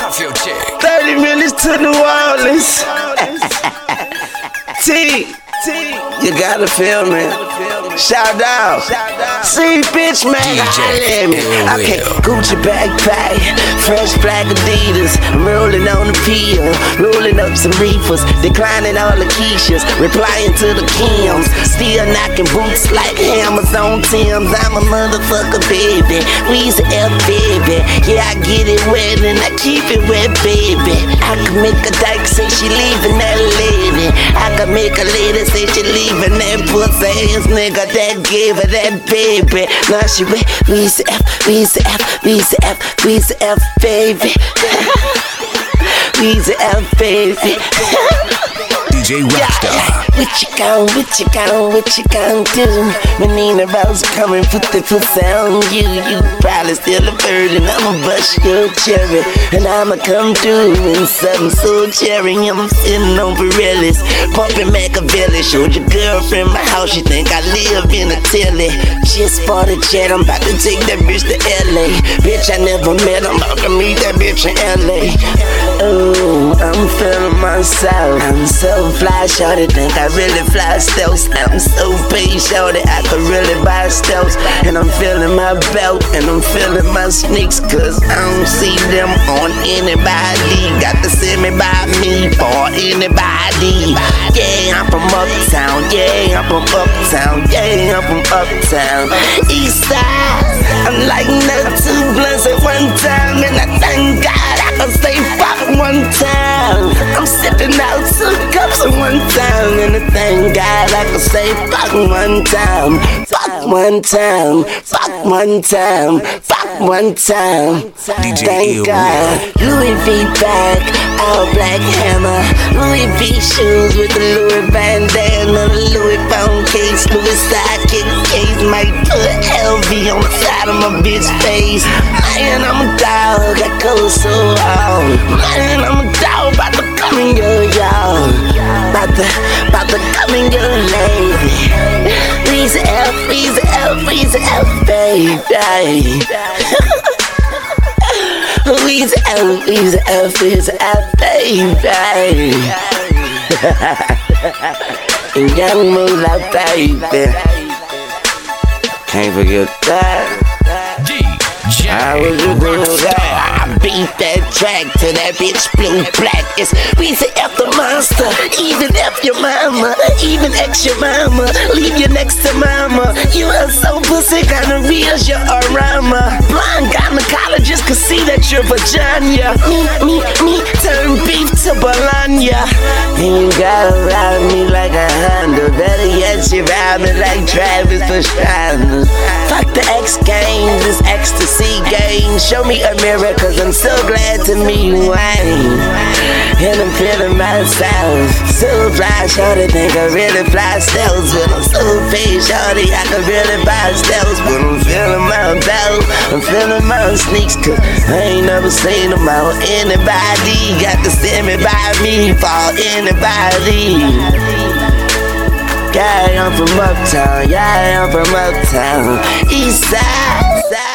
Cuff your chick. 30 minutes to New Orleans. T, you gotta feel me. Shout out. See, bitch, man, holla at me. Okay, Gucci backpack, fresh black Adidas. I'm rolling on the pill, rolling up some reefers, declining all the Keishas, replying to the Kims. Still knocking boots like hammers on Timbs. I'm a motherfucker, baby. Weezy F, baby. Yeah, I get it wet and I keep it wet, baby. I can make a dyke say she leaving that lady. I can make a lady say she leaving that pussy ass nigga that gave her that baby. Now she with Weezy F, Weezy F, Weezy F, Weezy F, baby. Weezy F, baby. DJ Rockstar. What you gon' do? When Nina Rose coming, put the pussy on you. You probably still a virgin. I'ma bust your cherry, and I'ma come through in something so cherry. I'm sitting on Pirellis, pumping Machiavelli. Showed your girlfriend my house, she think I live in a telly. Just bought a jet, I'm about to take that bitch to LA. Bitch, I never met, I'm about to meet that bitch in LA. Oh, I'm feeling myself. I'm so fly, shorty, think I really fly stealth. I'm so paid, shorty, I could really buy stealth. And I'm feeling my belt, and I'm feeling my sneaks, cause I don't see them on anybody. Got to send me by me for anybody. Yeah, I'm from uptown, yeah, I'm from uptown, yeah, I'm from uptown. East side, I'm like two blunts at one time, and I thank God I can say fuck one time. I'm sipping out 2 cups at one time, and I thank God I can say fuck one time. Fuck one time, fuck one time, fuck one time. Thank God. Louis V bag, all black hammer. Louis V shoes with the Louis bandana, Louis phone case, Louis sidekick case. Might put LV on the side of my bitch face. Man, I'm a dog, I go so hard. Man, I'm a dog, about to come in your yard. About to come in your lady. Weezy F, Weezy F, Weezy F, baby. Weezy F, Weezy F, Weezy F, baby. And young Moolah, baby. Can't forget that. I was a good guy. I beat that track to that bitch blue black. It's Weezy F the monster. Even F your mama, even X your mama. Leave you next to mama. You are so pussy, kinda reals your aroma. Blind gynecologist could see that you're vagina. Me, turn beef to Bologna. And you gotta ride me like a Honda. Better yet, you ride me like Travis Pastrana. Fuck the X Games, it's ecstasy game. Show me a mirror, cause I'm so glad to meet Wayne. And I'm feeling myself. So fly, shorty, think I really fly stealth. But I'm so paid, shorty, I can really buy stealth. But I'm feeling my belt, I'm feeling my sneaks, cause I ain't never seen them out anybody. Got to send me by me for anybody. Yeah, I'm from uptown, yeah, I'm from uptown. East side.